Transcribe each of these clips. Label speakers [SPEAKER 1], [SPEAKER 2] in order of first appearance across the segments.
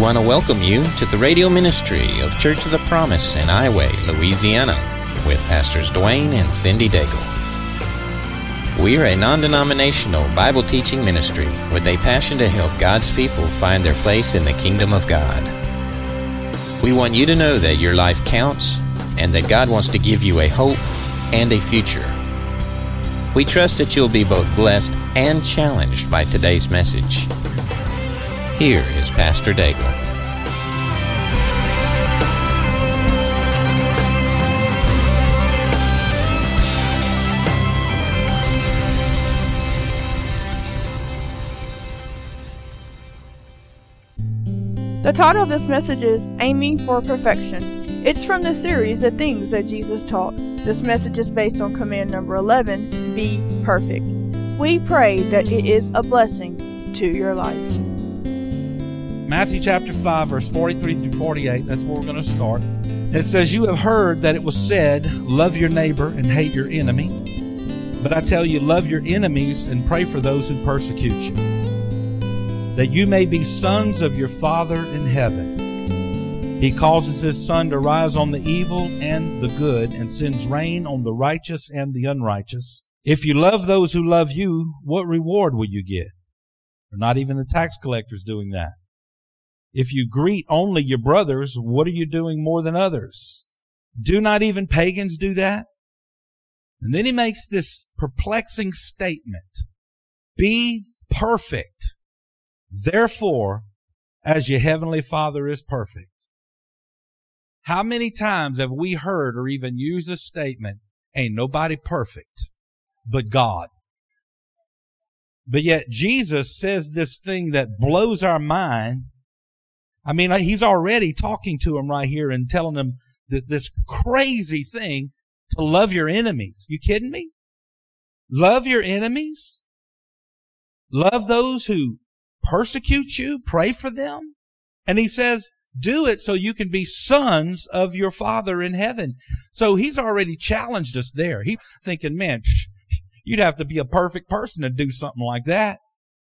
[SPEAKER 1] want to welcome you to the radio ministry of Church of the Promise in Highway, Louisiana, with Pastors Dwayne and Cindy Daigle. We are a non-denominational Bible teaching ministry with a passion to help God's people find their place in the kingdom of God. We want you to know that your life counts and that God wants to give you a hope and a future. We trust that you'll be both blessed and challenged by today's message. Here is Pastor Daigle.
[SPEAKER 2] The title of this message is Aiming for Perfection. It's from the series, The Things That Jesus Taught. This message is based on command number 11, Be Perfect. We pray that it is a blessing to your life.
[SPEAKER 3] Matthew chapter 5, verse 43 through 48, that's where we're going to start. It says, "You have heard that it was said, love your neighbor and hate your enemy. But I tell you, love your enemies and pray for those who persecute you, that you may be sons of your Father in heaven. He causes His sun to rise on the evil and the good, and sends rain on the righteous and the unrighteous. If you love those who love you, what reward will you get? Or not even the tax collectors doing that? If you greet only your brothers, what are you doing more than others? Do not even pagans do that?" And then he makes this perplexing statement. "Be perfect, therefore, as your heavenly Father is perfect." How many times have we heard or even used a statement, ain't nobody perfect but God? But yet Jesus says this thing that blows our mind. I mean, He's already talking to them right here and telling them that this crazy thing to love your enemies. You kidding me? Love your enemies? Love those who persecute you? Pray for them? And He says, do it so you can be sons of your Father in heaven. So He's already challenged us there. He's thinking, man, you'd have to be a perfect person to do something like that.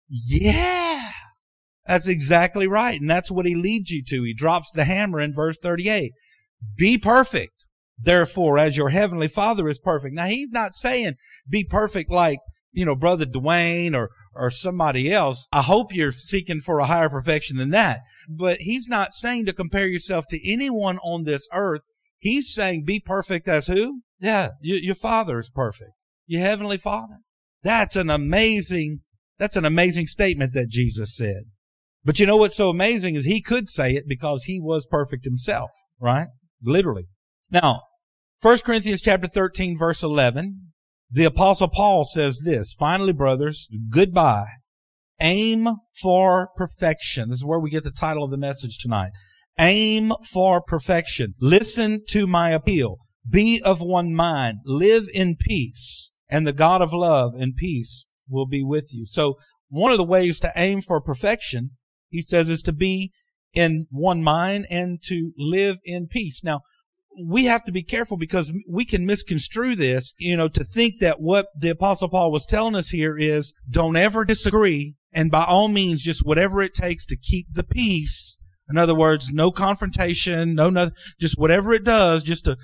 [SPEAKER 3] Yeah. That's exactly right. And that's what He leads you to. He drops the hammer in verse 38. Be perfect, therefore, as your heavenly Father is perfect. Now, He's not saying be perfect like, Brother Dwayne or somebody else. I hope you're seeking for a higher perfection than that. But He's not saying to compare yourself to anyone on this earth. He's saying be perfect as who? Yeah, your Father is perfect. Your heavenly Father. That's an amazing statement that Jesus said. But you know what's so amazing is He could say it because He was perfect Himself, right? Literally. Now, 1 Corinthians chapter 13, verse 11, the Apostle Paul says this, "Finally, brothers, goodbye. Aim for perfection." This is where we get the title of the message tonight. Aim for perfection. Listen to my appeal. Be of one mind. Live in peace. And the God of love and peace will be with you. So one of the ways to aim for perfection, he says, is to be in one mind and to live in peace. Now, we have to be careful because we can misconstrue this, to think that what the Apostle Paul was telling us here is don't ever disagree, and by all means, just whatever it takes to keep the peace. In other words, no confrontation, no, just whatever it does, just to,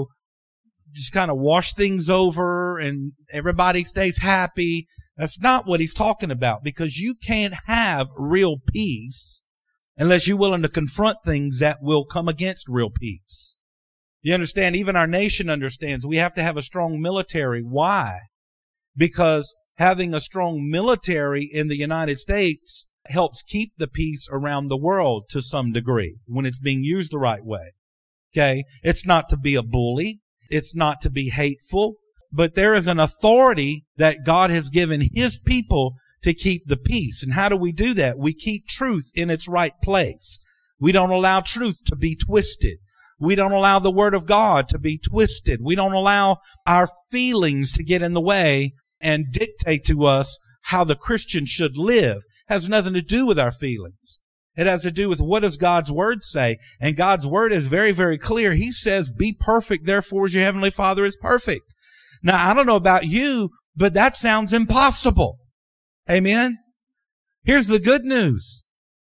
[SPEAKER 3] just kind of wash things over and everybody stays happy. That's not what he's talking about, because you can't have real peace unless you're willing to confront things that will come against real peace. You understand? Even our nation understands we have to have a strong military. Why? Because having a strong military in the United States helps keep the peace around the world to some degree when it's being used the right way. Okay? It's not to be a bully. It's not to be hateful. But there is an authority that God has given His people to keep the peace. And how do we do that? We keep truth in its right place. We don't allow truth to be twisted. We don't allow the Word of God to be twisted. We don't allow our feelings to get in the way and dictate to us how the Christian should live. It has nothing to do with our feelings. It has to do with what does God's Word say. And God's Word is very, very clear. He says, be perfect, therefore as your heavenly Father is perfect. Now, I don't know about you, but that sounds impossible. Amen? Here's the good news.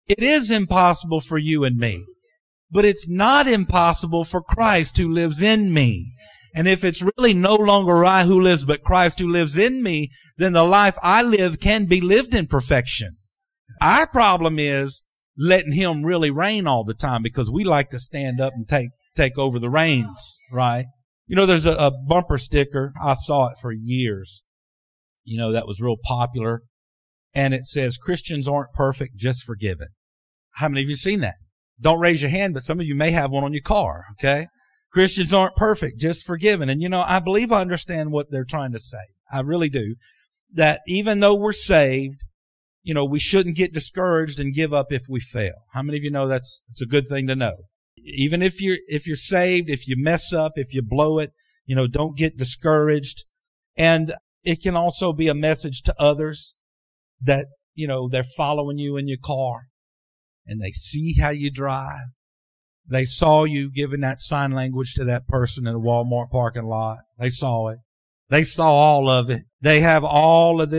[SPEAKER 3] It is impossible for you and me. But it's not impossible for Christ who lives in me. And if it's really no longer I who lives, but Christ who lives in me, then the life I live can be lived in perfection. Our problem is letting Him really reign all the time, because we like to stand up and take over the reins, right? You know, there's a bumper sticker. I saw it for years. You know, that was real popular. And it says, Christians aren't perfect, just forgiven. How many of you seen that? Don't raise your hand, but some of you may have one on your car, okay? Christians aren't perfect, just forgiven. And you know, I believe I understand what they're trying to say. I really do. That even though we're saved, you know, we shouldn't get discouraged and give up if we fail. How many of you know it's a good thing to know? Even if you're saved, if you mess up, if you blow it, you know, don't get discouraged. And it can also be a message to others that, you know, they're following you in your car and they see how you drive. They saw you giving that sign language to that person in a Walmart parking lot. They saw it. They saw all of it. They have all of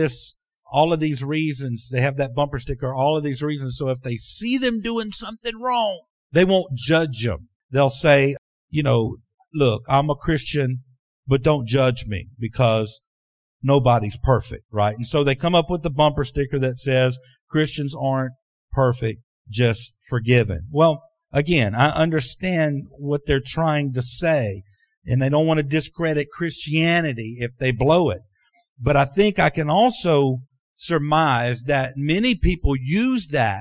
[SPEAKER 3] these reasons. They have that bumper sticker, all of these reasons. So if they see them doing something wrong, they won't judge them. They'll say, you know, look, I'm a Christian, but don't judge me, because nobody's perfect, right? And so they come up with the bumper sticker that says, Christians aren't perfect, just forgiven. Well, again, I understand what they're trying to say, and they don't want to discredit Christianity if they blow it. But I think I can also surmise that many people use that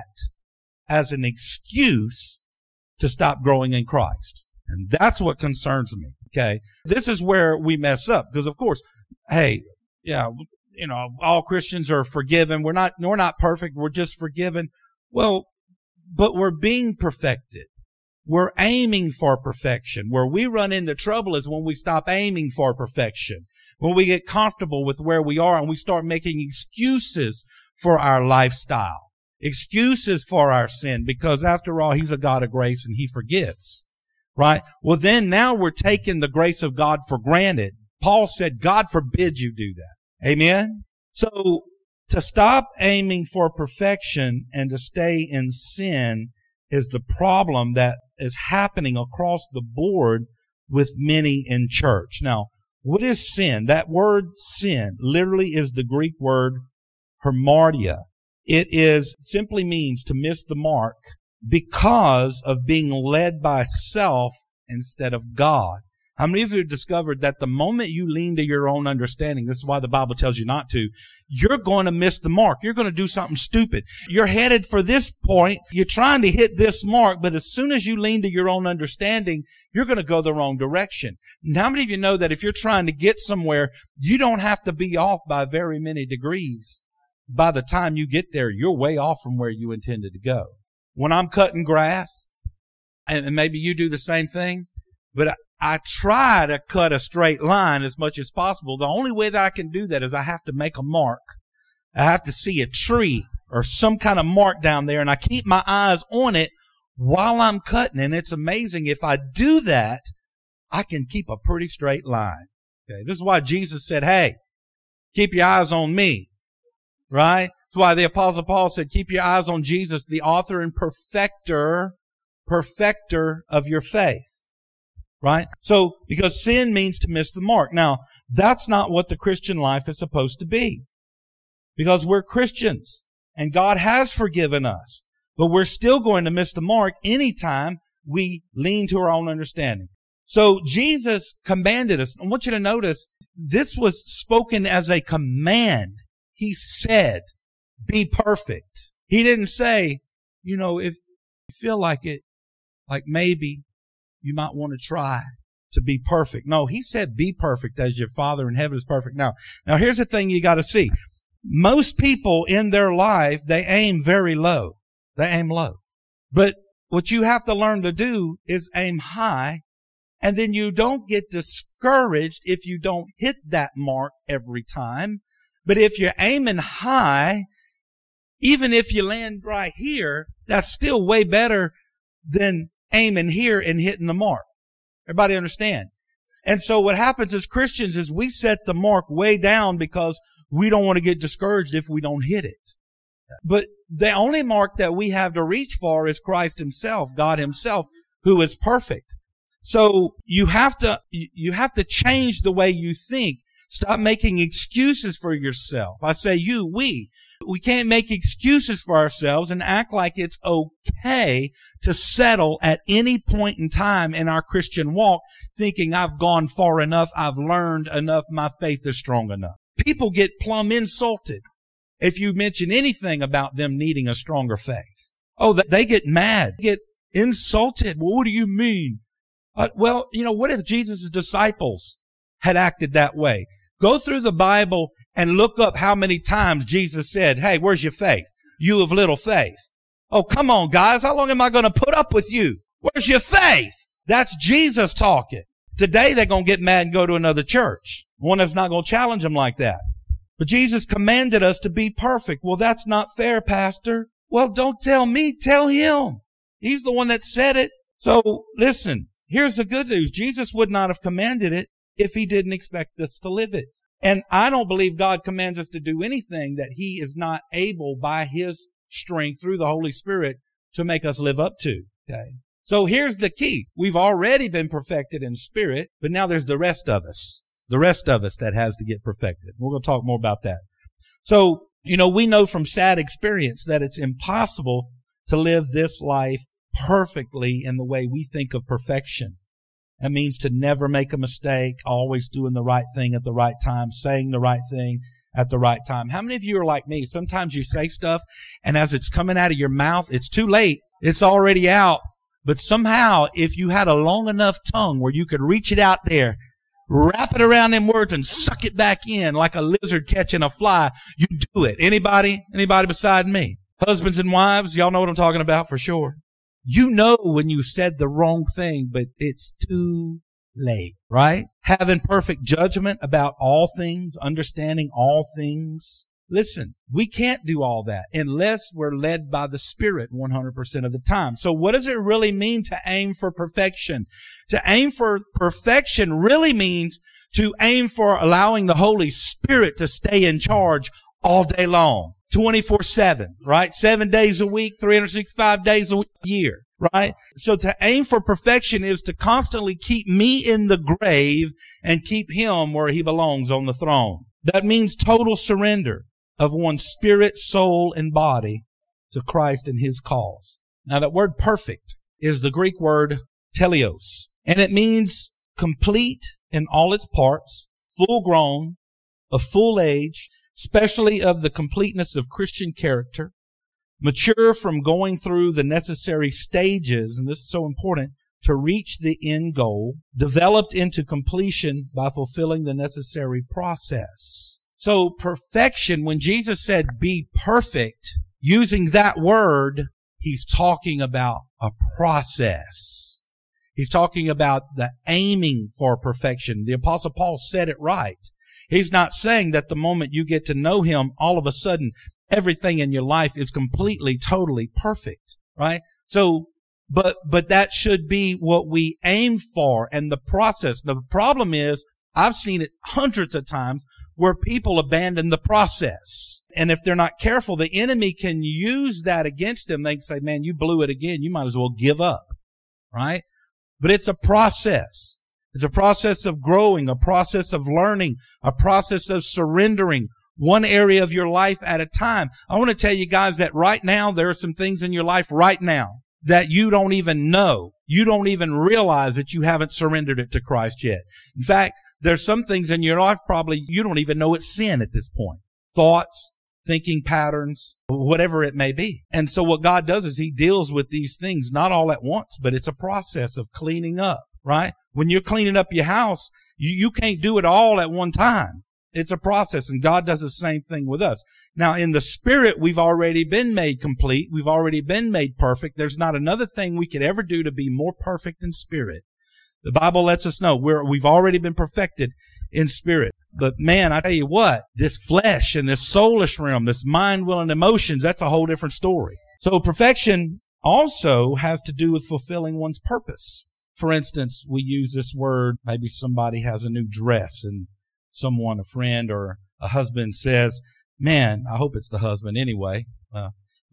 [SPEAKER 3] as an excuse to stop growing in Christ. And that's what concerns me, okay? This is where we mess up, because of course, hey, yeah, you know, all Christians are forgiven. We're not perfect. We're just forgiven. Well, but we're being perfected. We're aiming for perfection. Where we run into trouble is when we stop aiming for perfection. When we get comfortable with where we are and we start making excuses for our lifestyle. Excuses for our sin, because after all, He's a God of grace and He forgives. Right? Well, then now we're taking the grace of God for granted. Paul said, God forbid you do that. Amen? So, to stop aiming for perfection and to stay in sin is the problem that is happening across the board with many in church. Now, what is sin? That word sin literally is the Greek word hamartia. It simply means to miss the mark because of being led by self instead of God. How many of you have discovered that the moment you lean to your own understanding, this is why the Bible tells you not to, you're going to miss the mark. You're going to do something stupid. You're headed for this point. You're trying to hit this mark, but as soon as you lean to your own understanding, you're going to go the wrong direction. And how many of you know that if you're trying to get somewhere, you don't have to be off by very many degrees? By the time you get there, you're way off from where you intended to go. When I'm cutting grass, and maybe you do the same thing, but I try to cut a straight line as much as possible. The only way that I can do that is I have to make a mark. I have to see a tree or some kind of mark down there, and I keep my eyes on it while I'm cutting. And it's amazing. If I do that, I can keep a pretty straight line. Okay, this is why Jesus said, hey, keep your eyes on me. Right? That's why the Apostle Paul said, keep your eyes on Jesus, the author and perfecter of your faith. Right? So, because sin means to miss the mark. Now, that's not what the Christian life is supposed to be. Because we're Christians, and God has forgiven us. But we're still going to miss the mark anytime we lean to our own understanding. So, Jesus commanded us. I want you to notice, this was spoken as a command. He said, be perfect. He didn't say, you know, if you feel like it, like maybe you might want to try to be perfect. No, He said be perfect as your Father in heaven is perfect. Now here's the thing you got to see. Most people in their life, they aim very low. They aim low. But what you have to learn to do is aim high, and then you don't get discouraged if you don't hit that mark every time. But if you're aiming high, even if you land right here, that's still way better than aiming here and hitting the mark. Everybody understand? And so what happens as Christians is we set the mark way down because we don't want to get discouraged if we don't hit it. But the only mark that we have to reach for is Christ himself, God himself, who is perfect. So you have to change the way you think. Stop making excuses for yourself. I say we. We can't make excuses for ourselves and act like it's okay to settle at any point in time in our Christian walk thinking I've gone far enough, I've learned enough, my faith is strong enough. People get plumb insulted if you mention anything about them needing a stronger faith. Oh, they get mad, get insulted. Well, what do you mean? Well, what if Jesus' disciples had acted that way? Go through the Bible and look up how many times Jesus said, hey, where's your faith? You of little faith. Oh, come on, guys. How long am I going to put up with you? Where's your faith? That's Jesus talking. Today, they're going to get mad and go to another church. One that's not going to challenge them like that. But Jesus commanded us to be perfect. Well, that's not fair, Pastor. Well, don't tell me. Tell him. He's the one that said it. So, listen, here's the good news. Jesus would not have commanded it if he didn't expect us to live it. And I don't believe God commands us to do anything that he is not able by his strength through the Holy Spirit to make us live up to. Okay. So here's the key. We've already been perfected in spirit, but now there's the rest of us. The rest of us that has to get perfected. We're going to talk more about that. So, we know from sad experience that it's impossible to live this life perfectly in the way we think of perfection. That means to never make a mistake, always doing the right thing at the right time, saying the right thing at the right time. How many of you are like me? Sometimes you say stuff, and as it's coming out of your mouth, it's too late. It's already out. But somehow, if you had a long enough tongue where you could reach it out there, wrap it around them words and suck it back in like a lizard catching a fly, you do it. Anybody beside me? Husbands and wives, y'all know what I'm talking about for sure. You know when you said the wrong thing, but it's too late, right? Having perfect judgment about all things, understanding all things. Listen, we can't do all that unless we're led by the Spirit 100% of the time. So what does it really mean to aim for perfection? To aim for perfection really means to aim for allowing the Holy Spirit to stay in charge all day long. 24/7, right? 7 days a week, 365 days a year, right? So to aim for perfection is to constantly keep me in the grave and keep him where he belongs on the throne. That means total surrender of one's spirit, soul, and body to Christ and his cause. Now that word perfect is the Greek word teleos, and it means complete in all its parts, full grown, of full age, especially of the completeness of Christian character, mature from going through the necessary stages, and this is so important, to reach the end goal, developed into completion by fulfilling the necessary process. So perfection, when Jesus said be perfect, using that word, he's talking about a process. He's talking about the aiming for perfection. The Apostle Paul said it right. He's not saying that the moment you get to know him, all of a sudden, everything in your life is completely, totally perfect, right? So, but that should be what we aim for and the process. The problem is, I've seen it hundreds of times where people abandon the process. And if they're not careful, the enemy can use that against them. They can say, man, you blew it again. You might as well give up, right? But it's a process. It's a process of growing, a process of learning, a process of surrendering one area of your life at a time. I want to tell you guys that right now, there are some things in your life right now that you don't even know. You don't even realize that you haven't surrendered it to Christ yet. In fact, there's some things in your life probably you don't even know it's sin at this point. Thoughts, thinking patterns, whatever it may be. And so what God does is he deals with these things not all at once, but it's a process of cleaning up, right? When you're cleaning up your house, you can't do it all at one time. It's a process, and God does the same thing with us. Now, in the Spirit, we've already been made complete. We've already been made perfect. There's not another thing we could ever do to be more perfect in spirit. The Bible lets us know we've already been perfected in spirit. But man, I tell you what, this flesh and this soulish realm, this mind, will, and emotions, that's a whole different story. So perfection also has to do with fulfilling one's purpose. For instance, we use this word, maybe somebody has a new dress and someone, a friend or a husband says, man, I hope it's the husband anyway. But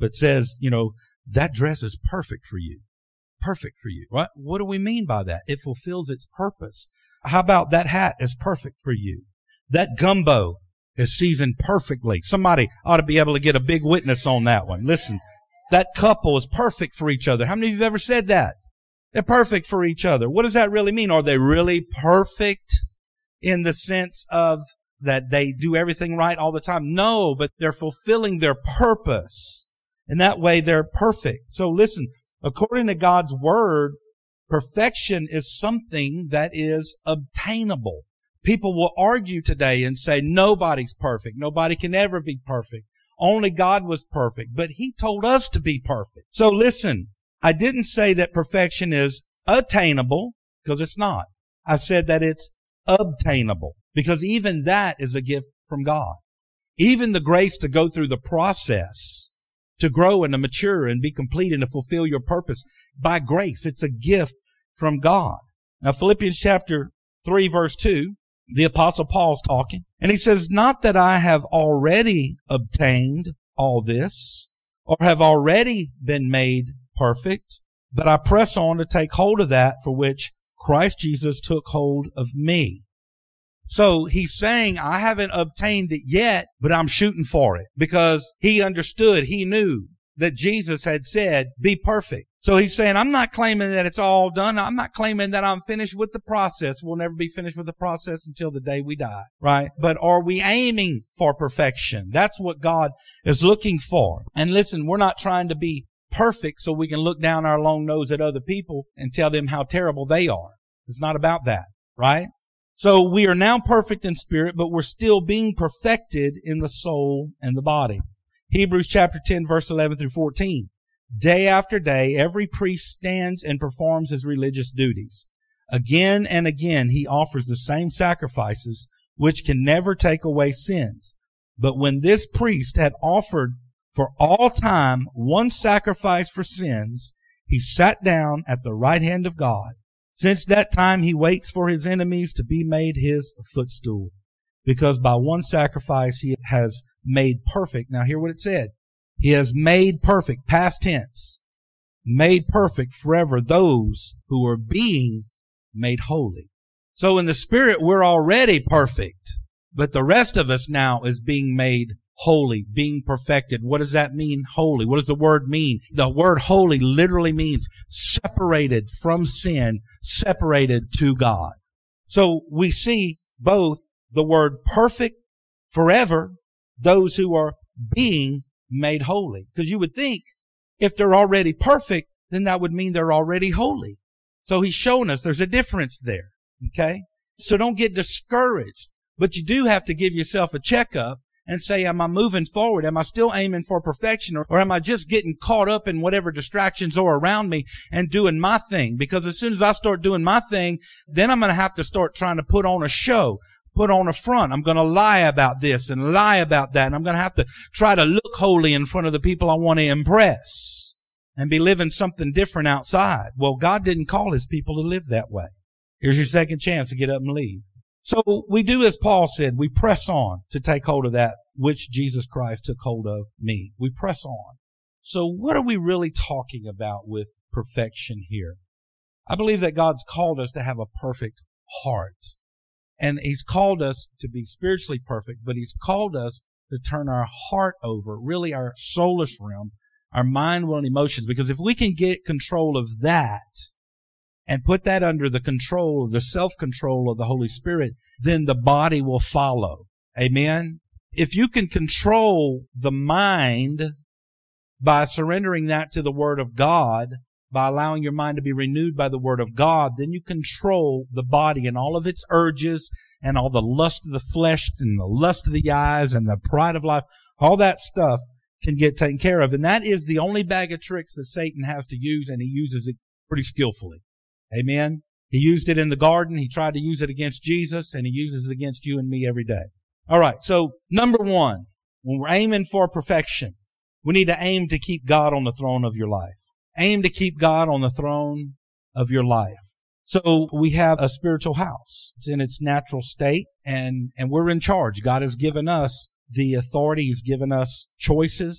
[SPEAKER 3] but says, that dress is perfect for you. Perfect for you. Right? What do we mean by that? It fulfills its purpose. How about that hat is perfect for you? That gumbo is seasoned perfectly. Somebody ought to be able to get a big witness on that one. Listen, that couple is perfect for each other. How many of you have ever said that? They're perfect for each other. What does that really mean? Are they really perfect in the sense of that they do everything right all the time? No, but they're fulfilling their purpose. And that way they're perfect. So listen, according to God's Word, perfection is something that is obtainable. People will argue today and say nobody's perfect. Nobody can ever be perfect. Only God was perfect. But He told us to be perfect. So listen, I didn't say that perfection is attainable, because it's not. I said that it's obtainable, because even that is a gift from God. Even the grace to go through the process, to grow and to mature and be complete and to fulfill your purpose by grace. It's a gift from God. Now, Philippians chapter 3, verse 2, the Apostle Paul's talking, and he says, not that I have already obtained all this or have already been made perfect, but I press on to take hold of that for which Christ Jesus took hold of me. So he's saying, I haven't obtained it yet, but I'm shooting for it, because he understood, he knew that Jesus had said, be perfect. So he's saying, I'm not claiming that it's all done. I'm not claiming that I'm finished with the process. We'll never be finished with the process until the day we die, right? But are we aiming for perfection? That's what God is looking for. And listen, we're not trying to be perfect so we can look down our long nose at other people and tell them how terrible they are. It's not about that, right? So we are now perfect in spirit, but we're still being perfected in the soul and the body. Hebrews chapter 10, verse 11 through 14. Day after day, every priest stands and performs his religious duties. Again and again, he offers the same sacrifices, which can never take away sins. But when this priest had offered for all time one sacrifice for sins, he sat down at the right hand of God. Since that time, he waits for his enemies to be made his footstool, because by one sacrifice he has made perfect. Now hear what it said. He has made perfect, past tense, made perfect forever those who are being made holy. So in the Spirit, we're already perfect, but the rest of us now is being made holy, being perfected. What does that mean, holy? What does the word mean? The word holy literally means separated from sin, separated to God. So we see both the word perfect forever, those who are being made holy. Because you would think if they're already perfect, then that would mean they're already holy. So he's showing us there's a difference there. Okay? So don't get discouraged. But you do have to give yourself a checkup and say, am I moving forward? Am I still aiming for perfection? Or am I just getting caught up in whatever distractions are around me and doing my thing? Because as soon as I start doing my thing, then I'm going to have to start trying to put on a show, put on a front. I'm going to lie about this and lie about that. And I'm going to have to try to look holy in front of the people I want to impress and be living something different outside. Well, God didn't call His people to live that way. Here's your second chance to get up and leave. So we do as Paul said, we press on to take hold of that which Jesus Christ took hold of me. We press on. So what are we really talking about with perfection here? I believe that God's called us to have a perfect heart. And He's called us to be spiritually perfect, but He's called us to turn our heart over, really our soulish realm, our mind, will, and emotions. Because if we can get control of that and put that under the control, the self-control of the Holy Spirit, then the body will follow. Amen? If you can control the mind by surrendering that to the Word of God, by allowing your mind to be renewed by the Word of God, then you control the body and all of its urges and all the lust of the flesh and the lust of the eyes and the pride of life. All that stuff can get taken care of. And that is the only bag of tricks that Satan has to use, and he uses it pretty skillfully. Amen? He used it in the garden. He tried to use it against Jesus, and he uses it against you and me every day. All right, so number one, when we're aiming for perfection, we need to aim to keep God on the throne of your life. Aim to keep God on the throne of your life. So we have a spiritual house. It's in its natural state, and we're in charge. God has given us the authority. He's given us choices,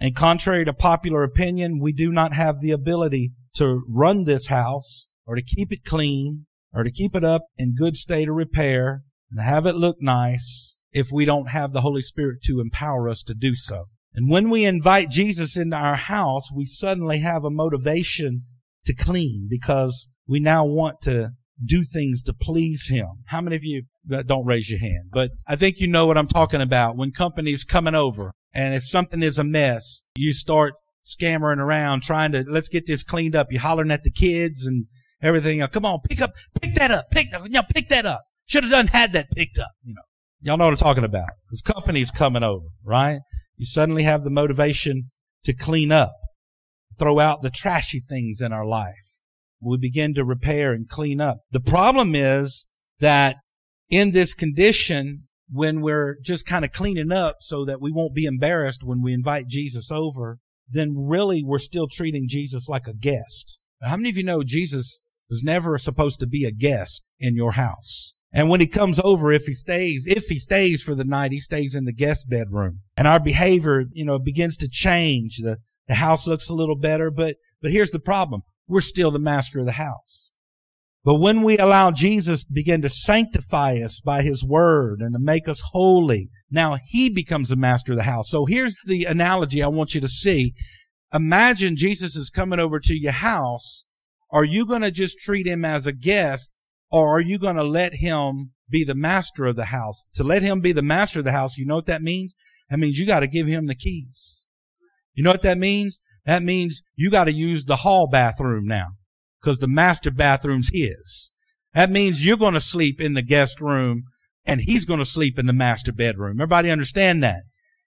[SPEAKER 3] And contrary to popular opinion, we do not have the ability to run this house or to keep it clean or to keep it up in good state of repair and have it look nice if we don't have the Holy Spirit to empower us to do so. And when we invite Jesus into our house, we suddenly have a motivation to clean because we now want to do things to please Him. How many of you, don't raise your hand, but I think you know what I'm talking about. When company's coming over and if something is a mess, you start scammering around trying to, let's get this cleaned up. You're hollering at the kids and everything. Come on, pick that up. Pick that up. Should have had that picked up. Y'all know what I'm talking about. Because company's coming over, right? You suddenly have the motivation to clean up, throw out the trashy things in our life. We begin to repair and clean up. The problem is that in this condition, when we're just kind of cleaning up so that we won't be embarrassed when we invite Jesus over, then really we're still treating Jesus like a guest. Now, how many of you know Jesus was never supposed to be a guest in your house? And when He comes over, if He stays for the night, He stays in the guest bedroom. And our behavior, begins to change. The house looks a little better, but here's the problem. We're still the master of the house. But when we allow Jesus begin to sanctify us by His Word and to make us holy, now He becomes the master of the house. So here's the analogy I want you to see. Imagine Jesus is coming over to your house. Are you going to just treat Him as a guest, or are you going to let Him be the master of the house? To let Him be the master of the house, you know what that means? That means you got to give Him the keys. You know what that means? That means you got to use the hall bathroom now, because the master bathroom's His. That means you're going to sleep in the guest room and He's going to sleep in the master bedroom. Everybody understand that?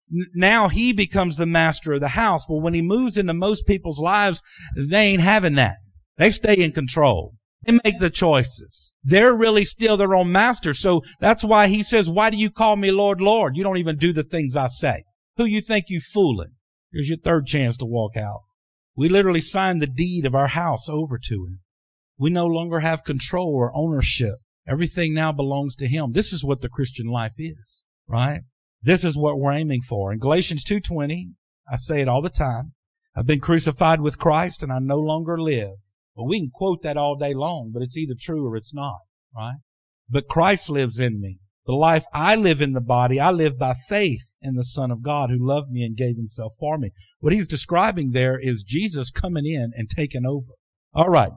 [SPEAKER 3] Now He becomes the master of the house. Well, when He moves into most people's lives, they ain't having that. They stay in control. They make the choices. They're really still their own master. So that's why He says, why do you call me Lord, Lord? You don't even do the things I say. Who you think you fooling? Here's your third chance to walk out. We literally signed the deed of our house over to Him. We no longer have control or ownership. Everything now belongs to Him. This is what the Christian life is, right? This is what we're aiming for. In Galatians 2:20, I say it all the time. I've been crucified with Christ and I no longer live. Well, we can quote that all day long, but it's either true or it's not, right? But Christ lives in me. The life I live in the body, I live by faith in the Son of God who loved me and gave Himself for me. What He's describing there is Jesus coming in and taking over. All right.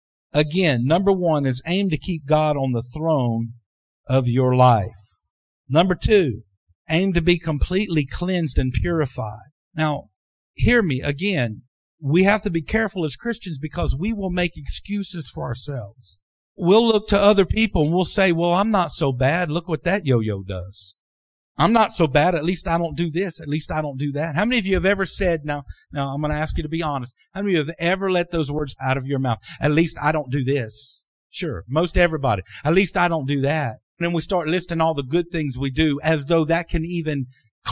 [SPEAKER 3] Again, number one is aim to keep God on the throne of your life. Number two, aim to be completely cleansed and purified. Now, hear me again. We have to be careful as Christians because we will make excuses for ourselves. We'll look to other people and we'll say, well, I'm not so bad. Look what that yo-yo does. I'm not so bad. At least I don't do this. At least I don't do that. How many of you have ever said, now I'm going to ask you to be honest. How many of you have ever let those words out of your mouth? At least I don't do this. Sure. Most everybody. At least I don't do that. And then we start listing all the good things we do as though that can even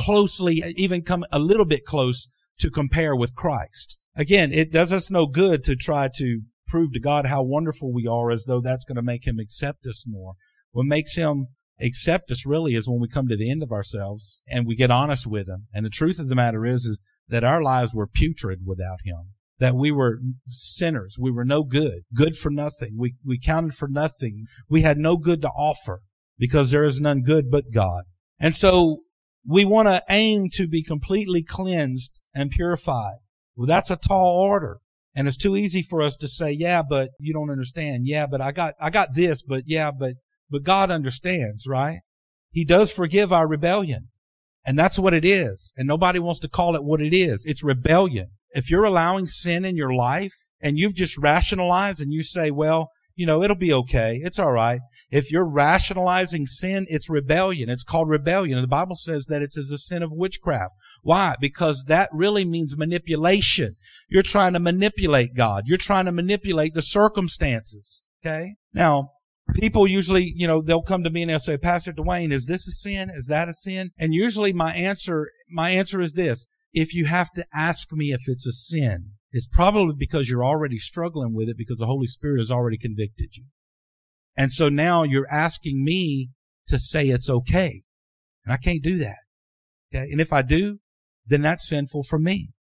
[SPEAKER 3] come a little bit close to compare with Christ. Again, it does us no good to try to prove to God how wonderful we are as though that's going to make Him accept us more. What makes Him accept us really is when we come to the end of ourselves and we get honest with Him. And the truth of the matter is that our lives were putrid without Him. That we were sinners. We were no good. Good for nothing. We counted for nothing. We had no good to offer because there is none good but God. And so we want to aim to be completely cleansed and purified. Well, that's a tall order. And it's too easy for us to say, yeah, but you don't understand. Yeah, but I got this, but God understands, right? He does forgive our rebellion. And that's what it is. And nobody wants to call it what it is. It's rebellion. If you're allowing sin in your life and you've just rationalized and you say, well, it'll be okay. It's all right. If you're rationalizing sin, it's rebellion. It's called rebellion. And the Bible says that it's as a sin of witchcraft. Why? Because that really means manipulation. You're trying to manipulate God. You're trying to manipulate the circumstances. Okay? Now, people usually, they'll come to me and they'll say, Pastor Dwayne, is this a sin? Is that a sin? And usually my answer is this. If you have to ask me if it's a sin, it's probably because you're already struggling with it because the Holy Spirit has already convicted you. And so now you're asking me to say it's okay. And I can't do that. Okay? And if I do, then that's sinful for me.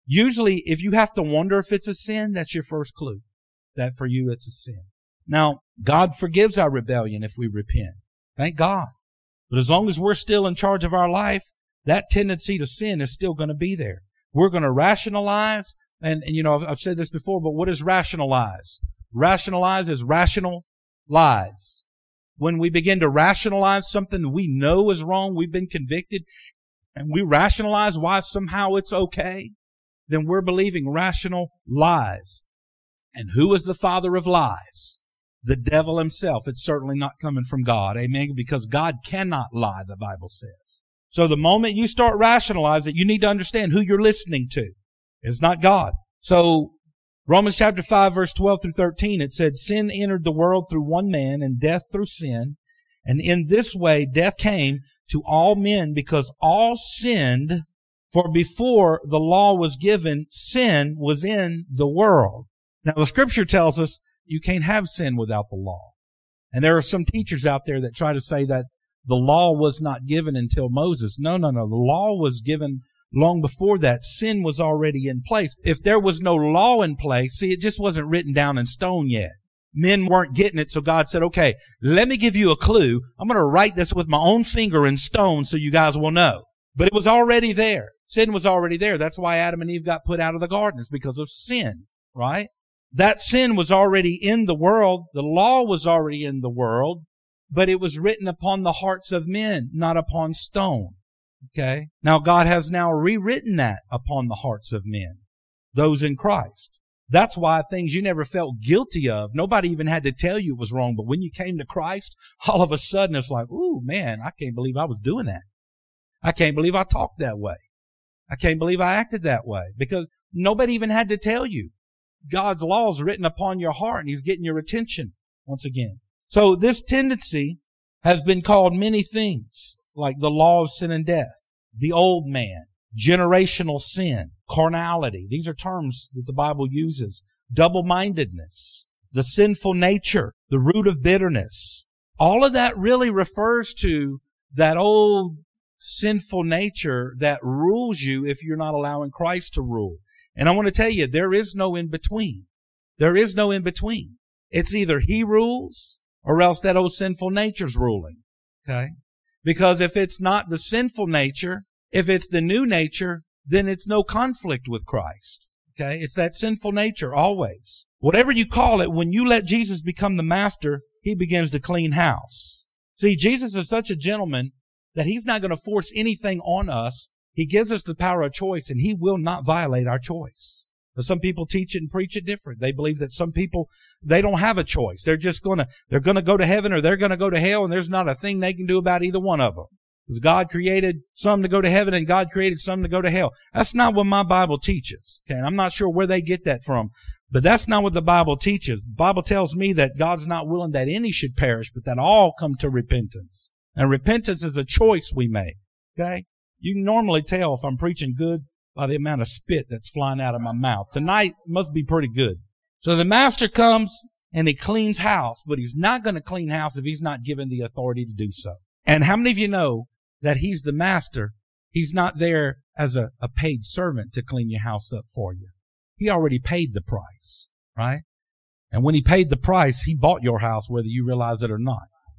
[SPEAKER 3] Usually, if you have to wonder if it's a sin, that's your first clue. That for you, it's a sin. Now, God forgives our rebellion if we repent. Thank God. But as long as we're still in charge of our life, that tendency to sin is still going to be there. We're going to rationalize, and you know, I've said this before, but what is rationalize? Rationalize is rational lies. When we begin to rationalize something that we know is wrong, we've been convicted, and we rationalize why somehow it's okay, then we're believing rational lies. And who is the father of lies? The devil himself. It's certainly not coming from God. Amen? Because God cannot lie, the Bible says. So the moment you start rationalizing, you need to understand who you're listening to. It's not God. So Romans chapter 5, verse 12 through 13, it said, sin entered the world through one man, and death through sin. And in this way, death came to all men because all sinned. For before the law was given, sin was in the world. Now, the Scripture tells us you can't have sin without the law. And there are some teachers out there that try to say that the law was not given until Moses. No. The law was given long before that. Sin was already in place. If there was no law in place, see, it just wasn't written down in stone yet. Men weren't getting it, so God said, okay, let me give you a clue. I'm going to write this with my own finger in stone so you guys will know. But it was already there. Sin was already there. That's why Adam and Eve got put out of the garden. It's because of sin, right? That sin was already in the world. The law was already in the world, but it was written upon the hearts of men, not upon stone. Okay? Now God has now rewritten that upon the hearts of men, those in Christ. That's why things you never felt guilty of, nobody even had to tell you it was wrong, but when you came to Christ, all of a sudden it's like, ooh, man, I can't believe I was doing that. I can't believe I talked that way. I can't believe I acted that way, because nobody even had to tell you. God's law is written upon your heart, and He's getting your attention once again. So this tendency has been called many things, like the law of sin and death, the old man, generational sin, carnality. These are terms that the Bible uses. Double-mindedness, the sinful nature, the root of bitterness. All of that really refers to that old sinful nature that rules you if you're not allowing Christ to rule. And I want to tell you, there is no in-between. There is no in-between. It's either He rules or else that old sinful nature's ruling. Okay? Because if it's not the sinful nature, if it's the new nature, then it's no conflict with Christ. Okay? It's that sinful nature always. Whatever you call it, when you let Jesus become the master, He begins to clean house. See, Jesus is such a gentleman that He's not going to force anything on us. He gives us the power of choice, and He will not violate our choice. But some people teach it and preach it different. They believe that some people, they don't have a choice. They're going to go to heaven or they're going to go to hell, and there's not a thing they can do about either one of them. Because God created some to go to heaven and God created some to go to hell. That's not what my Bible teaches. Okay, and I'm not sure where they get that from. But that's not what the Bible teaches. The Bible tells me that God's not willing that any should perish, but that all come to repentance. And repentance is a choice we make. Okay? You can normally tell if I'm preaching good by the amount of spit that's flying out of my mouth. Tonight must be pretty good. So the master comes and He cleans house, but He's not going to clean house if He's not given the authority to do so. And how many of you know that He's the master? He's not there as a paid servant to clean your house up for you. He already paid the price, right? And when He paid the price, He bought your house whether you realize it or not.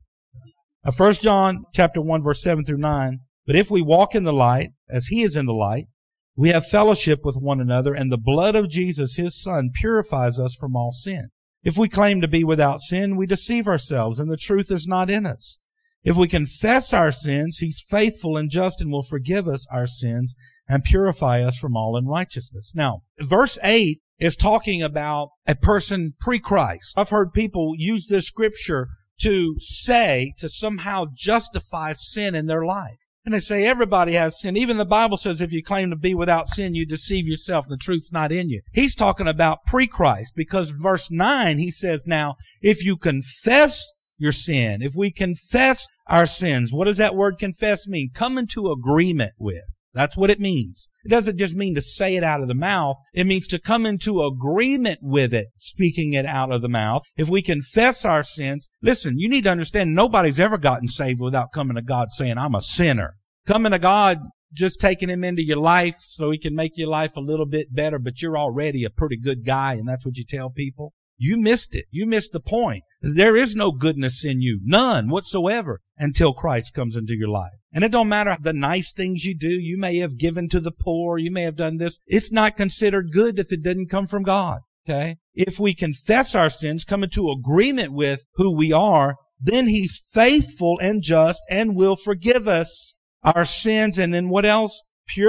[SPEAKER 3] 1 John chapter 1, verse 7 through 9. But if we walk in the light, as He is in the light, we have fellowship with one another, and the blood of Jesus, His Son, purifies us from all sin. If we claim to be without sin, we deceive ourselves, and the truth is not in us. If we confess our sins, He's faithful and just and will forgive us our sins and purify us from all unrighteousness. Now, verse 8 is talking about a person pre-Christ. I've heard people use this scripture to somehow justify sin in their life. And they say everybody has sin. Even the Bible says if you claim to be without sin, you deceive yourself and the truth's not in you. He's talking about pre-Christ, because verse 9, he says, now, if you confess your sin, if we confess our sins, what does that word confess mean? Come into agreement with. That's what it means. It doesn't just mean to say it out of the mouth. It means to come into agreement with it, speaking it out of the mouth. If we confess our sins, listen, you need to understand nobody's ever gotten saved without coming to God saying, I'm a sinner. Coming to God just taking him into your life so he can make your life a little bit better, but you're already a pretty good guy, and that's what you tell people. You missed it. You missed the point. There is no goodness in you, none whatsoever, until Christ comes into your life. And it don't matter the nice things you do. You may have given to the poor. You may have done this. It's not considered good if it didn't come from God. Okay? If we confess our sins, come into agreement with who we are, then He's faithful and just and will forgive us our sins. And then what else?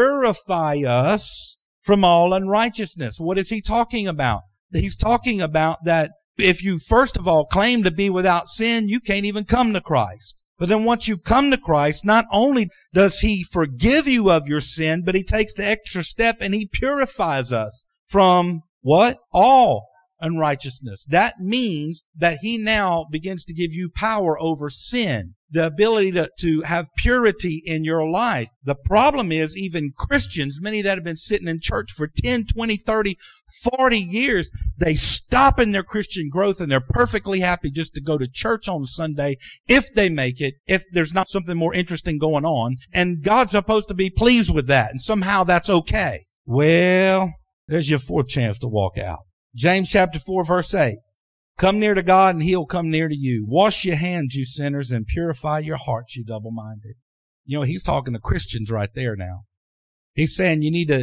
[SPEAKER 3] Purify us from all unrighteousness. What is He talking about? He's talking about that if you first of all claim to be without sin, you can't even come to Christ. But then once you come to Christ, not only does He forgive you of your sin, but He takes the extra step and He purifies us from what? All unrighteousness. That means that He now begins to give you power over sin, the ability to have purity in your life. The problem is even Christians, many that have been sitting in church for 10, 20, 30, 40 years, they stop in their Christian growth and they're perfectly happy just to go to church on Sunday if they make it, if there's not something more interesting going on. And God's supposed to be pleased with that, and somehow that's okay. Well, there's your fourth chance to walk out. James chapter 4, verse 8. Come near to God and He'll come near to you. Wash your hands, you sinners, and purify your hearts, you double-minded. You know, he's talking to Christians right there now. He's saying you need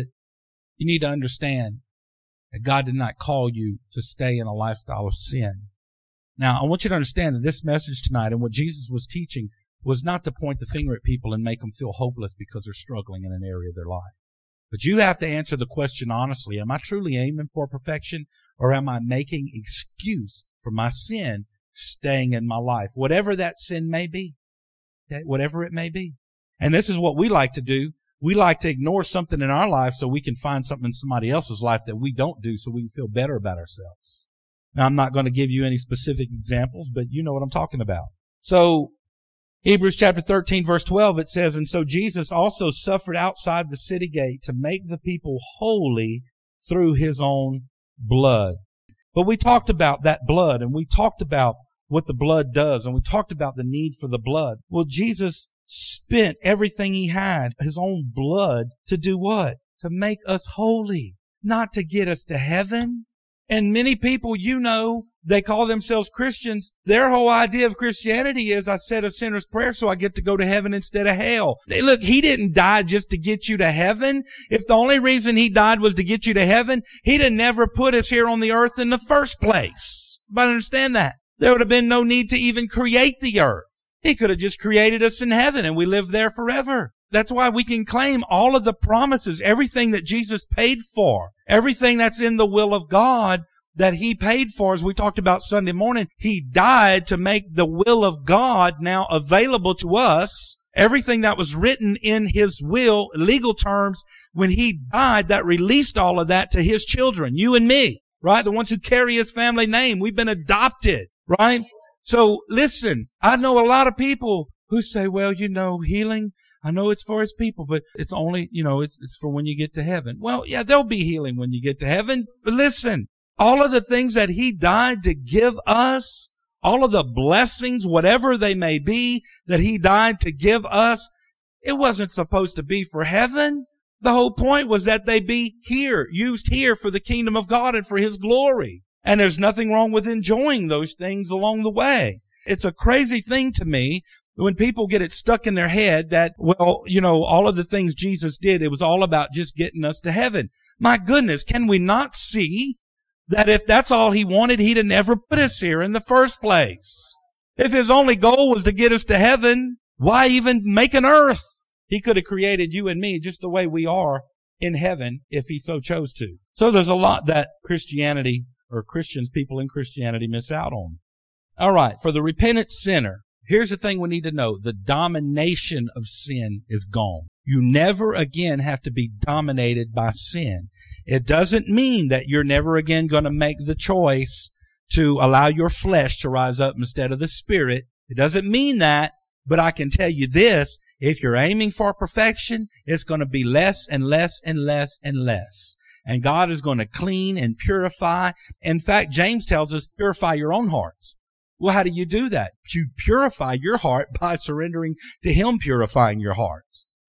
[SPEAKER 3] to understand that God did not call you to stay in a lifestyle of sin. Now, I want you to understand that this message tonight and what Jesus was teaching was not to point the finger at people and make them feel hopeless because they're struggling in an area of their life. But you have to answer the question honestly. Am I truly aiming for perfection, or am I making excuse for my sin staying in my life? Whatever that sin may be. Okay? Whatever it may be. And this is what we like to do. We like to ignore something in our life so we can find something in somebody else's life that we don't do so we can feel better about ourselves. Now, I'm not going to give you any specific examples, but you know what I'm talking about. So, Hebrews chapter 13, verse 12, it says, and so Jesus also suffered outside the city gate to make the people holy through His own blood. But we talked about that blood, and we talked about what the blood does, and we talked about the need for the blood. Well, Jesus spent everything He had, His own blood, to do what? To make us holy, not to get us to heaven. And many people, you know, they call themselves Christians. Their whole idea of Christianity is, I said a sinner's prayer so I get to go to heaven instead of hell. Look, He didn't die just to get you to heaven. If the only reason He died was to get you to heaven, He'd have never put us here on the earth in the first place. But understand that. There would have been no need to even create the earth. He could have just created us in heaven and we live there forever. That's why we can claim all of the promises, everything that Jesus paid for, everything that's in the will of God that He paid for, as we talked about Sunday morning. He died to make the will of God now available to us. Everything that was written in His will, legal terms, when He died, that released all of that to His children, you and me, right? The ones who carry His family name. We've been adopted, right? So listen, I know a lot of people who say, well, you know, healing, I know it's for His people, but it's only, you know, it's for when you get to heaven. Well, yeah, there'll be healing when you get to heaven. But listen, all of the things that He died to give us, all of the blessings, whatever they may be, that He died to give us, it wasn't supposed to be for heaven. The whole point was that they be here, used here for the kingdom of God and for His glory. And there's nothing wrong with enjoying those things along the way. It's a crazy thing to me when people get it stuck in their head that, well, you know, all of the things Jesus did, it was all about just getting us to heaven. My goodness, can we not see that if that's all He wanted, He'd have never put us here in the first place? If His only goal was to get us to heaven, why even make an earth? He could have created you and me just the way we are in heaven if He so chose to. So there's a lot that Christianity or Christians, people in Christianity, miss out on. All right, for the repentant sinner, here's the thing we need to know. The domination of sin is gone. You never again have to be dominated by sin. It doesn't mean that you're never again going to make the choice to allow your flesh to rise up instead of the Spirit. It doesn't mean that, but I can tell you this. If you're aiming for perfection, it's going to be less and less and less and less. And God is going to clean and purify. In fact, James tells us, purify your own hearts. Well, how do you do that? You purify your heart by surrendering to Him purifying your heart.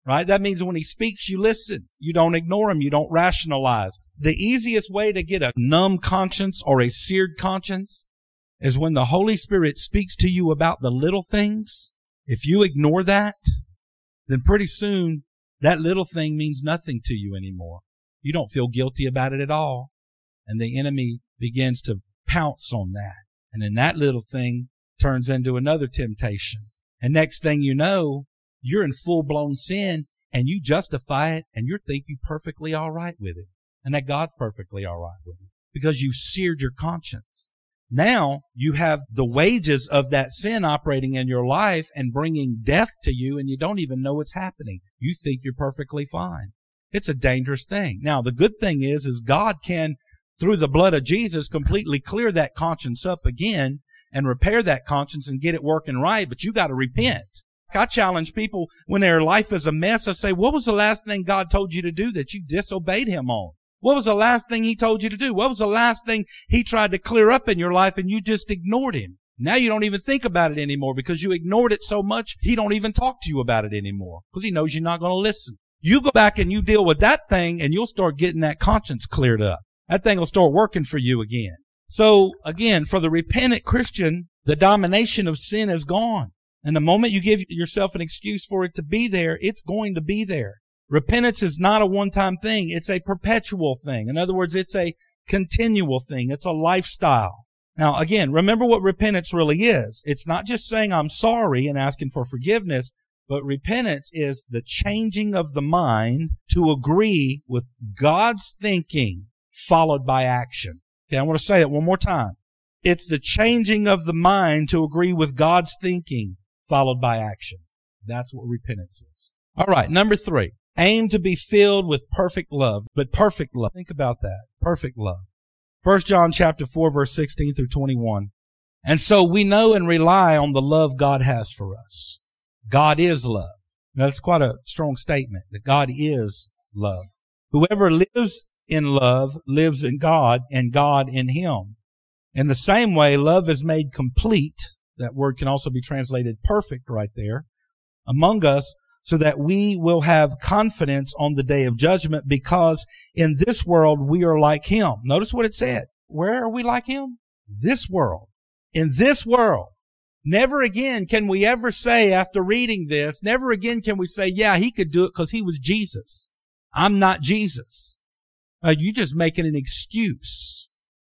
[SPEAKER 3] right? That means when he speaks, you listen. You don't ignore him. You don't rationalize. The easiest way to get a numb conscience or a seared conscience is when the Holy Spirit speaks to you about the little things. If you ignore that, then pretty soon that little thing means nothing to you anymore. You don't feel guilty about it at all. And the enemy begins to pounce on that. And then that little thing turns into another temptation. And next thing you know, you're in full-blown sin and you justify it and you think you're perfectly all right with it. And that God's perfectly all right with it because you've seared your conscience. Now you have the wages of that sin operating in your life and bringing death to you, and you don't even know it's happening. You think you're perfectly fine. It's a dangerous thing. Now, the good thing is God can, through the blood of Jesus, completely clear that conscience up again and repair that conscience and get it working right, but you got to repent. I challenge people when their life is a mess. I say, what was the last thing God told you to do that you disobeyed him on? What was the last thing he told you to do? What was the last thing he tried to clear up in your life and you just ignored him? Now you don't even think about it anymore because you ignored it so much, he don't even talk to you about it anymore because he knows you're not going to listen. You go back and you deal with that thing and you'll start getting that conscience cleared up. That thing will start working for you again. So again, for the repentant Christian, the domination of sin is gone. And the moment you give yourself an excuse for it to be there, it's going to be there. Repentance is not a one-time thing. It's a perpetual thing. In other words, it's a continual thing. It's a lifestyle. Now, again, remember what repentance really is. It's not just saying I'm sorry and asking for forgiveness, but repentance is the changing of the mind to agree with God's thinking followed by action. Okay, I want to say it one more time. It's the changing of the mind to agree with God's thinking followed by action. That's what repentance is. All right, number 3. Aim to be filled with perfect love. But perfect love. Think about that. Perfect love. 1 John chapter 4, verse 16 through 21. And so we know and rely on the love God has for us. God is love. Now, that's quite a strong statement, that God is love. Whoever lives in love lives in God and God in him. In the same way, love is made complete. That word can also be translated perfect right there among us, so that we will have confidence on the day of judgment, because in this world we are like him. Notice what it said. Where are we like him? This world. In this world. Never again can we ever say after reading this, never again can we say, yeah, he could do it because he was Jesus. I'm not Jesus. You're just making an excuse.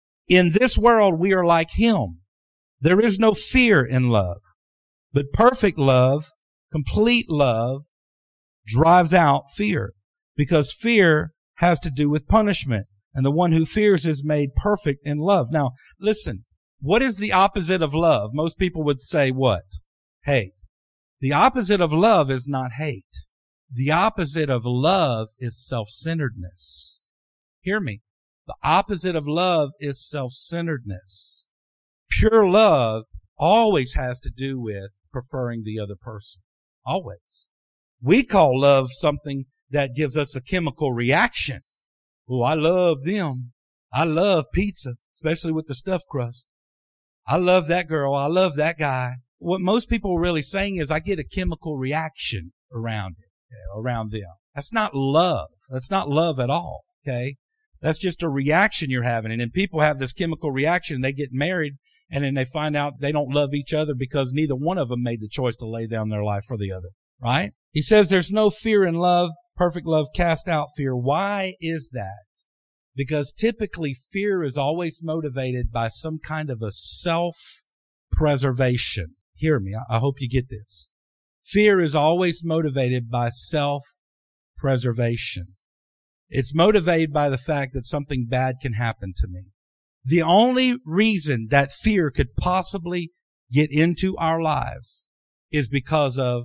[SPEAKER 3] In this world we are like him. There is no fear in love, but perfect love, complete love, drives out fear, because fear has to do with punishment, and the one who fears is made perfect in love. Now, listen, what is the opposite of love? Most people would say what? Hate. The opposite of love is not hate. The opposite of love is self-centeredness. Hear me. The opposite of love is self-centeredness. Pure love always has to do with preferring the other person. Always. We call love something that gives us a chemical reaction. Oh, I love them. I love pizza, especially with the stuffed crust. I love that girl. I love that guy. What most people are really saying is I get a chemical reaction around it, around them. That's not love. That's not love at all, okay? That's just a reaction you're having. And then people have this chemical reaction and they get married and then they find out they don't love each other because neither one of them made the choice to lay down their life for the other, right? He says there's no fear in love. Perfect love casts out fear. Why is that? Because typically fear is always motivated by some kind of a self-preservation. Hear me. I hope you get this. Fear is always motivated by self-preservation. It's motivated by the fact that something bad can happen to me. The only reason that fear could possibly get into our lives is because of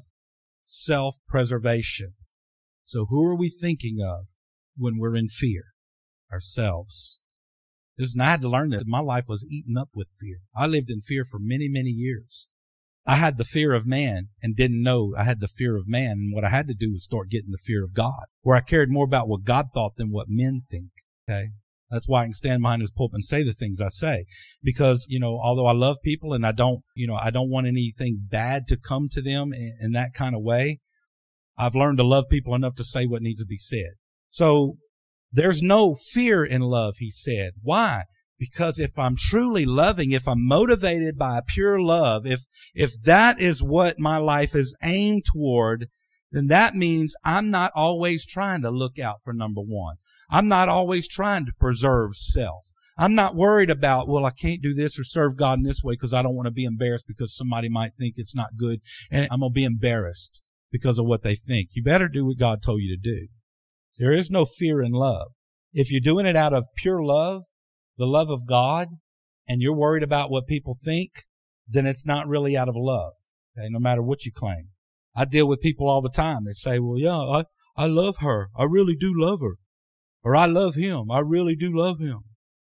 [SPEAKER 3] self-preservation. So who are we thinking of when we're in fear? Ourselves. Listen, I had to learn this. My life was eaten up with fear. I lived in fear for many, many years. I had the fear of man and didn't know I had the fear of man. And what I had to do was start getting the fear of God, where I cared more about what God thought than what men think. Okay? That's why I can stand behind this pulpit and say the things I say. Because, although I love people and I don't want anything bad to come to them in that kind of way, I've learned to love people enough to say what needs to be said. So there's no fear in love, he said. Why? Because if I'm truly loving, if I'm motivated by a pure love, if that is what my life is aimed toward, then that means I'm not always trying to look out for number one. I'm not always trying to preserve self. I'm not worried about, well, I can't do this or serve God in this way because I don't want to be embarrassed because somebody might think it's not good and I'm going to be embarrassed because of what they think. You better do what God told you to do. There is no fear in love. If you're doing it out of pure love, the love of God, and you're worried about what people think, then it's not really out of love, okay, no matter what you claim. I deal with people all the time that say, well, yeah, I love her. I really do love her. Or I love him. I really do love him.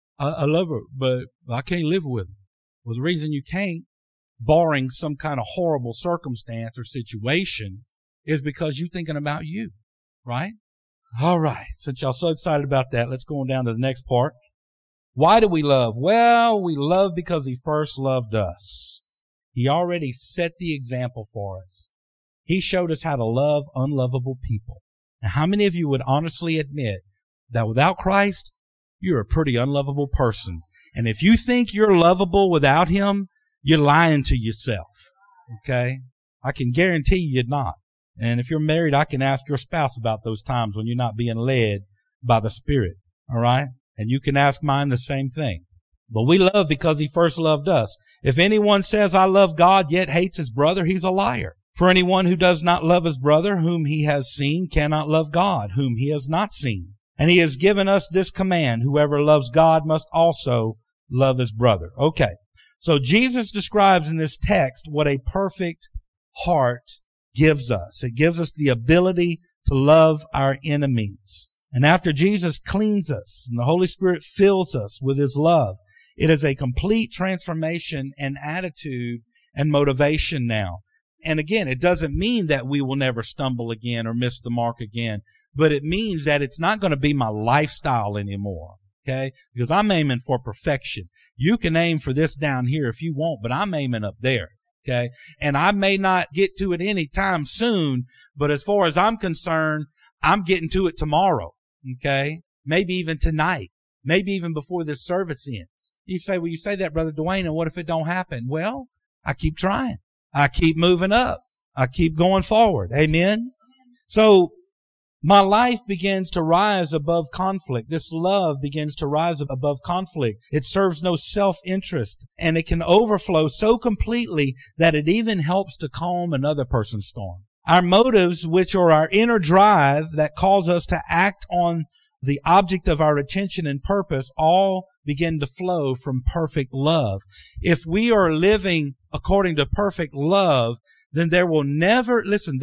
[SPEAKER 3] I love her, but I can't live with her. Well, the reason you can't, barring some kind of horrible circumstance or situation, is because you're thinking about you, right? All right. Since y'all so excited about that, let's go on down to the next part. Why do we love? Well, we love because he first loved us. He already set the example for us. He showed us how to love unlovable people. Now, how many of you would honestly admit that without Christ, you're a pretty unlovable person? And if you think you're lovable without him, you're lying to yourself. Okay? I can guarantee you're not. And if you're married, I can ask your spouse about those times when you're not being led by the Spirit. All right? And you can ask mine the same thing. But we love because he first loved us. If anyone says, I love God, yet hates his brother, he's a liar. For anyone who does not love his brother whom he has seen cannot love God whom he has not seen. And he has given us this command, whoever loves God must also love his brother. Okay. So Jesus describes in this text what a perfect heart gives us. It gives us the ability to love our enemies. And after Jesus cleans us and the Holy Spirit fills us with his love, it is a complete transformation and attitude and motivation now. And again, it doesn't mean that we will never stumble again or miss the mark again, but it means that it's not going to be my lifestyle anymore. Okay? Because I'm aiming for perfection. You can aim for this down here if you want, but I'm aiming up there. Okay? And I may not get to it anytime soon, but as far as I'm concerned, I'm getting to it tomorrow. Okay? Maybe even tonight. Maybe even before this service ends. You say, well, you say that, Brother Dwayne, and what if it don't happen? Well, I keep trying. I keep moving up. I keep going forward. Amen? So, my life begins to rise above conflict. This love begins to rise above conflict. It serves no self-interest, and it can overflow so completely that it even helps to calm another person's storm. Our motives, which are our inner drive that cause us to act on the object of our attention and purpose, all begin to flow from perfect love. If we are living according to perfect love, then there will never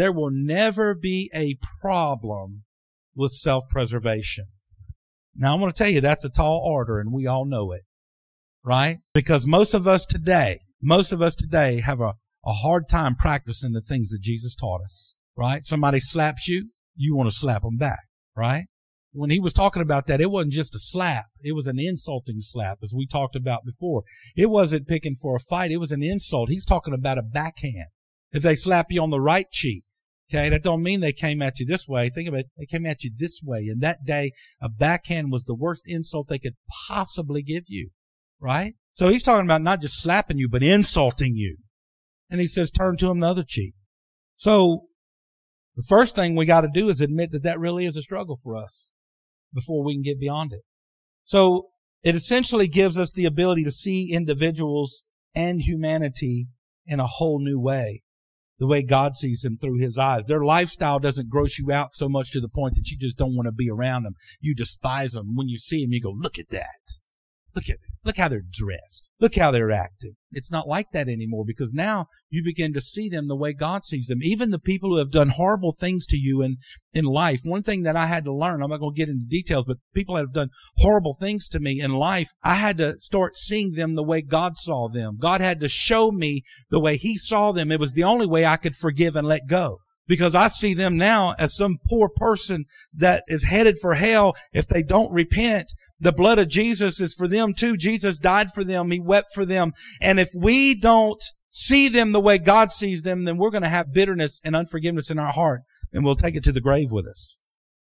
[SPEAKER 3] be a problem with self-preservation. Now, I'm going to tell you that's a tall order, and we all know it, right? Because most of us today have a hard time practicing the things that Jesus taught us, right? Somebody slaps you, you want to slap them back, right? When he was talking about that, it wasn't just a slap. It was an insulting slap, as we talked about before. It wasn't picking for a fight. It was an insult. He's talking about a backhand. If they slap you on the right cheek, okay, that don't mean they came at you this way. Think of it. They came at you this way. And that day, a backhand was the worst insult they could possibly give you, right? So he's talking about not just slapping you, but insulting you. And he says, turn to him the other cheek. So the first thing we got to do is admit that that really is a struggle for us before we can get beyond it. So it essentially gives us the ability to see individuals and humanity in a whole new way, the way God sees them through his eyes. Their lifestyle doesn't gross you out so much to the point that you just don't want to be around them. You despise them. When you see them, you go, look at that. Look at it. Look how they're dressed. Look how they're acting. It's not like that anymore because now you begin to see them the way God sees them. Even the people who have done horrible things to you in life. One thing that I had to learn, I'm not going to get into details, but people that have done horrible things to me in life, I had to start seeing them the way God saw them. God had to show me the way he saw them. It was the only way I could forgive and let go. Because I see them now as some poor person that is headed for hell if they don't repent. The blood of Jesus is for them too. Jesus died for them. He wept for them. And if we don't see them the way God sees them, then we're going to have bitterness and unforgiveness in our heart and we'll take it to the grave with us.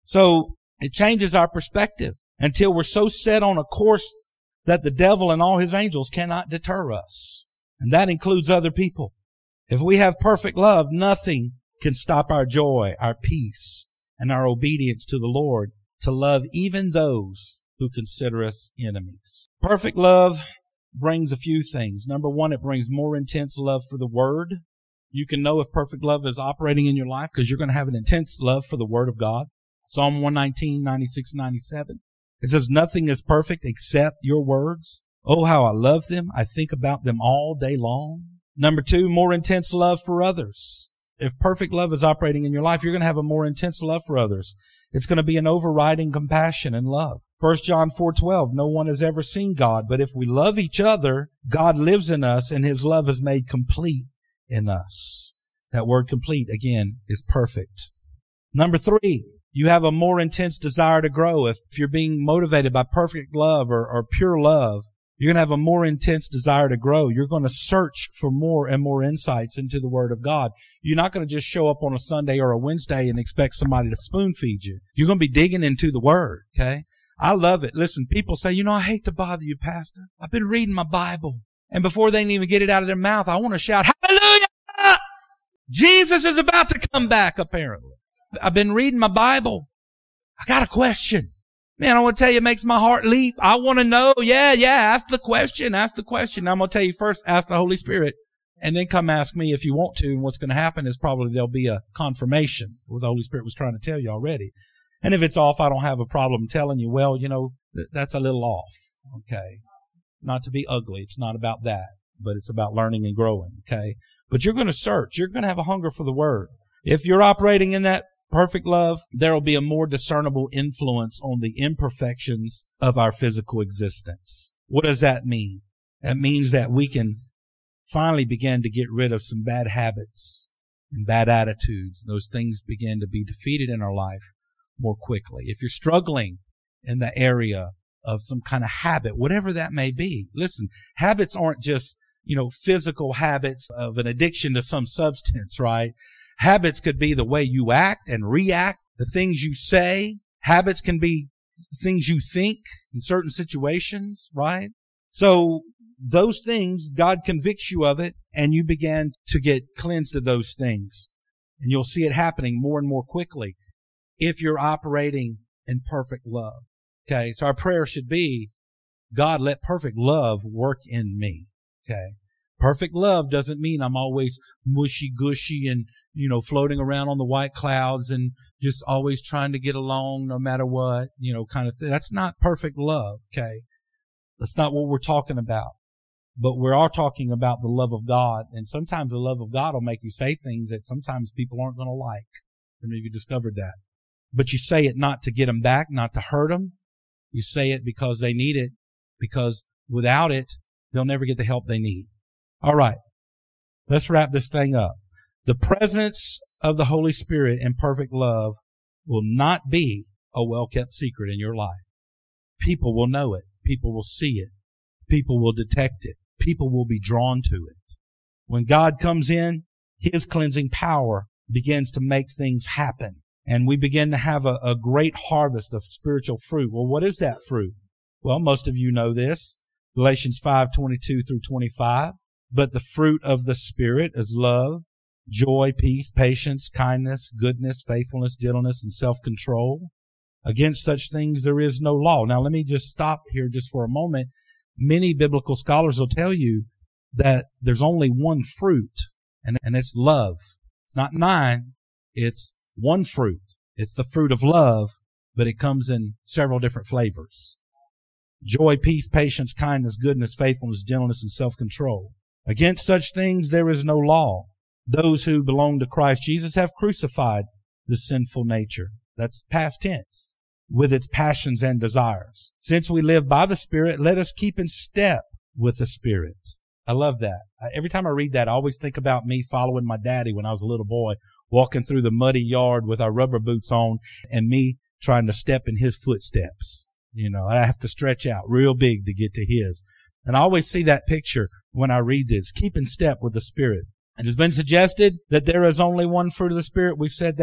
[SPEAKER 3] So it changes our perspective until we're so set on a course that the devil and all his angels cannot deter us. And that includes other people. If we have perfect love, nothing can stop our joy, our peace, and our obedience to the Lord to love even those who consider us enemies. Perfect love brings a few things. Number one, it brings more intense love for the Word. You can know if perfect love is operating in your life because you're going to have an intense love for the Word of God. Psalm 119, 96, 97. It says, nothing is perfect except your words. Oh, how I love them. I think about them all day long. Number two, more intense love for others. If perfect love is operating in your life, you're going to have a more intense love for others. It's going to be an overriding compassion and love. 1 John 4:12, no one has ever seen God, but if we love each other, God lives in us and His love is made complete in us. That word complete, again, is perfect. Number three, you have a more intense desire to grow. If you're being motivated by perfect love or pure love, you're going to have a more intense desire to grow. You're going to search for more and more insights into the Word of God. You're not going to just show up on a Sunday or a Wednesday and expect somebody to spoon feed you. You're going to be digging into the Word, okay? I love it. Listen, people say, I hate to bother you, Pastor. I've been reading my Bible. And before they can even get it out of their mouth, I want to shout, hallelujah! Jesus is about to come back, apparently. I've been reading my Bible. I got a question. Man, I want to tell you, it makes my heart leap. I want to know. Yeah, ask the question. I'm going to tell you first, ask the Holy Spirit, and then come ask me if you want to. And what's going to happen is probably there'll be a confirmation what the Holy Spirit was trying to tell you already. And if it's off, I don't have a problem telling you, well, that's a little off. Okay. Not to be ugly. It's not about that, but it's about learning and growing. Okay. But you're going to search. You're going to have a hunger for the Word. If you're operating in that perfect love, there will be a more discernible influence on the imperfections of our physical existence. What does that mean? That means that we can finally begin to get rid of some bad habits and bad attitudes. Those things begin to be defeated in our life more quickly. If you're struggling in the area of some kind of habit, whatever that may be, listen, habits aren't just, physical habits of an addiction to some substance, right? Habits could be the way you act and react, the things you say. Habits can be things you think in certain situations, right? So those things, God convicts you of it, and you begin to get cleansed of those things. And you'll see it happening more and more quickly if you're operating in perfect love. Okay, so our prayer should be, God, let perfect love work in me. Okay. Perfect love doesn't mean I'm always mushy-gushy and, floating around on the white clouds and just always trying to get along no matter what, kind of thing. That's not perfect love, okay? That's not what we're talking about. But we are talking about the love of God. And sometimes the love of God will make you say things that sometimes people aren't going to like. I mean, you discovered that. But you say it not to get them back, not to hurt them. You say it because they need it, because without it, they'll never get the help they need. All right. Let's wrap this thing up. The presence of the Holy Spirit in perfect love will not be a well-kept secret in your life. People will know it. People will see it. People will detect it. People will be drawn to it. When God comes in, His cleansing power begins to make things happen. And we begin to have a great harvest of spiritual fruit. Well, what is that fruit? Well, most of you know this. Galatians 5:22 through 25. But the fruit of the Spirit is love, joy, peace, patience, kindness, goodness, faithfulness, gentleness, and self-control. Against such things there is no law. Now let me just stop here just for a moment. Many biblical scholars will tell you that there's only one fruit, and it's love. It's not 9. It's one fruit. It's the fruit of love, but it comes in several different flavors. Joy, peace, patience, kindness, goodness, faithfulness, gentleness, and self-control. Against such things there is no law. Those who belong to Christ Jesus have crucified the sinful nature. That's past tense. With its passions and desires. Since we live by the Spirit, let us keep in step with the Spirit. I love that. Every time I read that, I always think about me following my daddy when I was a little boy, walking through the muddy yard with our rubber boots on, and me trying to step in his footsteps. I have to stretch out real big to get to his. And I always see that picture when I read this. Keep in step with the Spirit. It has been suggested that there is only one fruit of the Spirit. We've said that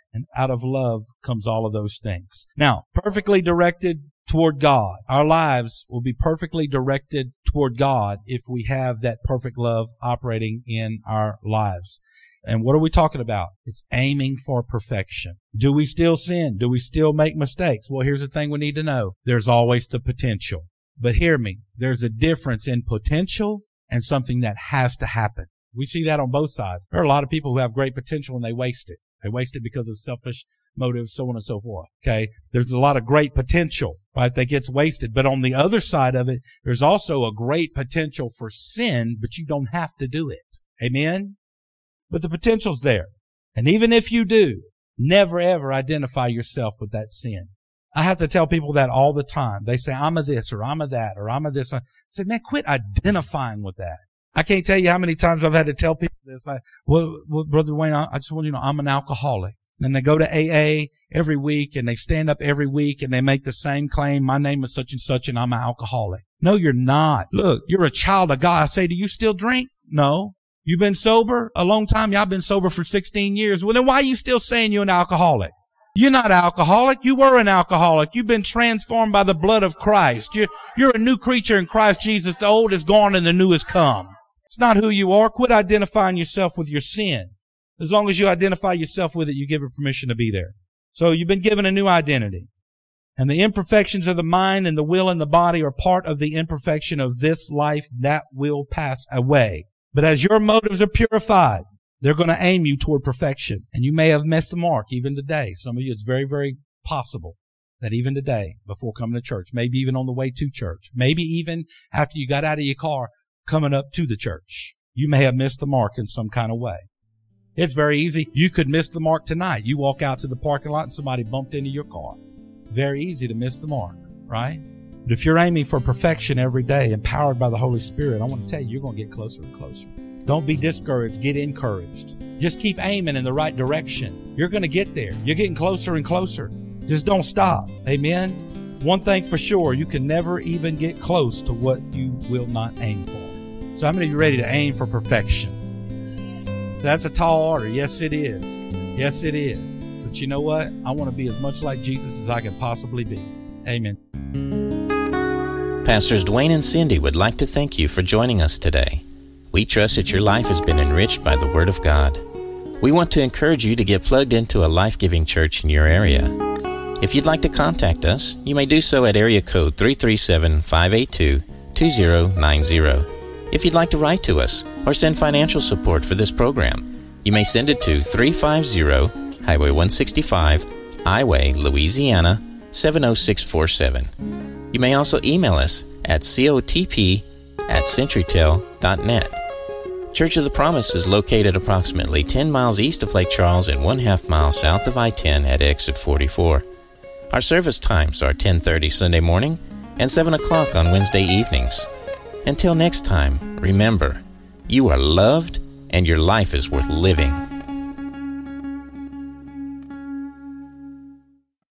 [SPEAKER 3] And out of love comes all of those things. Now, perfectly directed toward God. Our lives will be perfectly directed toward God if we have that perfect love operating in our lives. And what are we talking about? It's aiming for perfection. Do we still sin? Do we still make mistakes? Well, here's the thing we need to know. There's always the potential. But hear me, there's a difference in potential and something that has to happen. We see that on both sides. There are a lot of people who have great potential and they waste it. They waste it because of selfish motives, so on and so forth. Okay? There's a lot of great potential, right, that gets wasted. But on the other side of it, there's also a great potential for sin, but you don't have to do it. Amen? But the potential's there. And even if you do, never ever identify yourself with that sin. I have to tell people that all the time. They say, I'm a this, or I'm a that, or I'm a this. I say, man, quit identifying with that. I can't tell you how many times I've had to tell people this. Well, Brother Wayne, I just want you to know I'm an alcoholic. And they go to AA every week and they stand up every week and they make the same claim. My name is such and such and I'm an alcoholic. No, you're not. Look, you're a child of God. I say, do you still drink? No. You've been sober a long time? Yeah, I've been sober for 16 years. Well, then why are you still saying you're an alcoholic? You're not alcoholic. You were an alcoholic. You've been transformed by the blood of Christ. You're a new creature in Christ Jesus. The old is gone and the new has come. It's not who you are. Quit identifying yourself with your sin. As long as you identify yourself with it, you give it permission to be there. So you've been given a new identity. And the imperfections of the mind and the will and the body are part of the imperfection of this life that will pass away. But as your motives are purified, they're going to aim you toward perfection. And you may have missed the mark even today. Some of you, it's very, very possible that even today, before coming to church, maybe even on the way to church, maybe even after you got out of your car coming up to the church, you may have missed the mark in some kind of way. It's very easy. You could miss the mark tonight. You walk out to the parking lot and somebody bumped into your car. Very easy to miss the mark, right? But if you're aiming for perfection every day, empowered by the Holy Spirit, I want to tell you, you're going to get closer and closer. Don't be discouraged. Get encouraged. Just keep aiming in the right direction. You're going to get there. You're getting closer and closer. Just don't stop. Amen? One thing for sure, you can never even get close to what you will not aim for. So how many of you ready to aim for perfection? That's a tall order. Yes, it is. Yes, it is. But you know what? I want to be as much like Jesus as I can possibly be. Amen.
[SPEAKER 1] Pastors Dwayne and Cindy would like to thank you for joining us today. We trust that your life has been enriched by the Word of God. We want to encourage you to get plugged into a life-giving church in your area. If you'd like to contact us, you may do so at area code 337-582-2090. If you'd like to write to us or send financial support for this program, you may send it to 350 Highway 165, Iway, Louisiana, 70647. You may also email us at cotp@centurytel.net. Church of the Promise is located approximately 10 miles east of Lake Charles and 1/2 mile south of I-10 at exit 44. Our service times are 10:30 Sunday morning and 7 o'clock on Wednesday evenings. Until next time, remember, you are loved and your life is worth living.